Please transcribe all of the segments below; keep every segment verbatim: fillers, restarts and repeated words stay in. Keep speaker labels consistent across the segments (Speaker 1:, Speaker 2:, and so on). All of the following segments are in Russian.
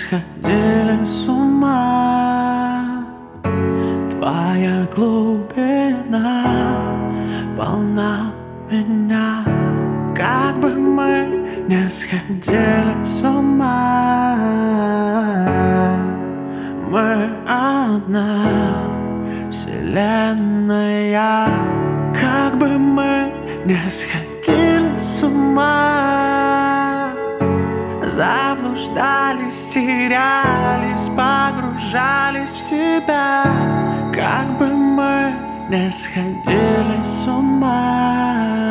Speaker 1: сходили с ума. Твоя глубина полна меня. Как бы мы не сходили с ума, мы одна вселенная. Как бы мы не сходили с ума, заблуждались, терялись, погружались в себя. Как бы мы не сходили с ума,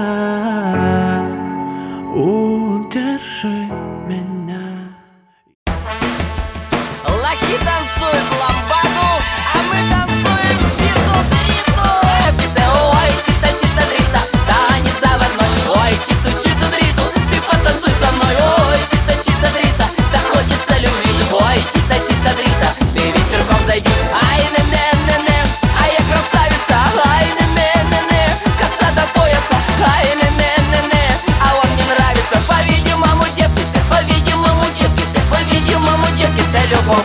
Speaker 1: удержи меня.
Speaker 2: Лохи танцуют ламбаду, а мы танцуем читу-дриту. Ой, чита-чита-дрита, танец заводной. Ой, читу-читу-дриту, ты потанцуй со мной. Ой, чита-чита-дрита, так хочется любви. Ой, чита-чита-дрита, ты вечерком зайди. Ай, не-не-не-не, а я красавица. Ай, не-не-не-не, коса до пояса. Ай, не-не-не-не, а он мне нравится. По-видимому, девки все, по-видимому, девки все, по-видимому, девки все любовь.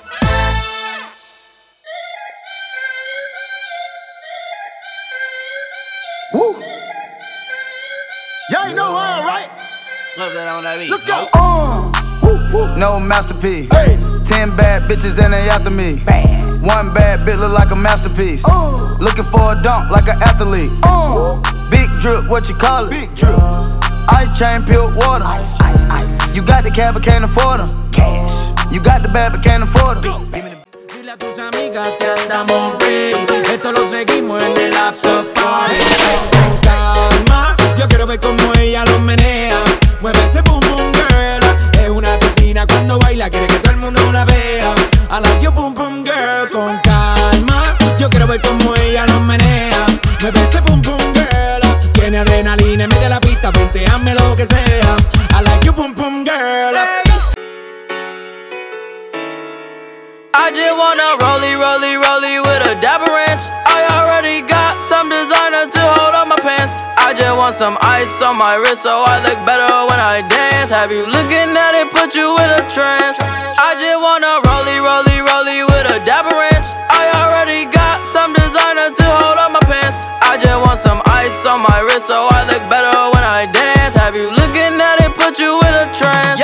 Speaker 3: Woo! Y'all ain't know why, right?
Speaker 2: What's that on that beat?
Speaker 3: Let's go. Uh, woo, woo.
Speaker 4: No masterpiece.
Speaker 3: Hey.
Speaker 4: Ten bad bitches and they after me.
Speaker 3: Bad.
Speaker 4: One bad bitch look like a masterpiece.
Speaker 3: Uh.
Speaker 4: Looking for a dunk like an athlete.
Speaker 3: Uh.
Speaker 4: Big drip, what you call it?
Speaker 3: Big drip.
Speaker 4: Ice chain, peeled water.
Speaker 3: Ice, ice, ice.
Speaker 4: You got the cab but can't afford them.
Speaker 3: Cash.
Speaker 4: You got the bad but can't afford them.
Speaker 5: Dile a tus amigas que andamos free. Esto lo seguimos en el after party. Con calma, yo quiero ver cómo ella lo menea. Mueve ese boom boom girl. Es una asesina cuando baila, quiere que todo el mundo la vea. I like you boom boom girl. Con calma, yo quiero ver cómo ella lo menea. Mueve ese boom boom girl. Tiene adrenalina en medio de la pista, vente, hazme lo que sea. I like you boom boom girl.
Speaker 1: I just wanna rollie, rollie, rollie with a dapper ranch. I already got some designer to hold on my pants. I just want some ice on my wrist so I look better when I dance. Have you looking at it, put you in a trance. I just wanna rollie, rollie, rollie with a dapper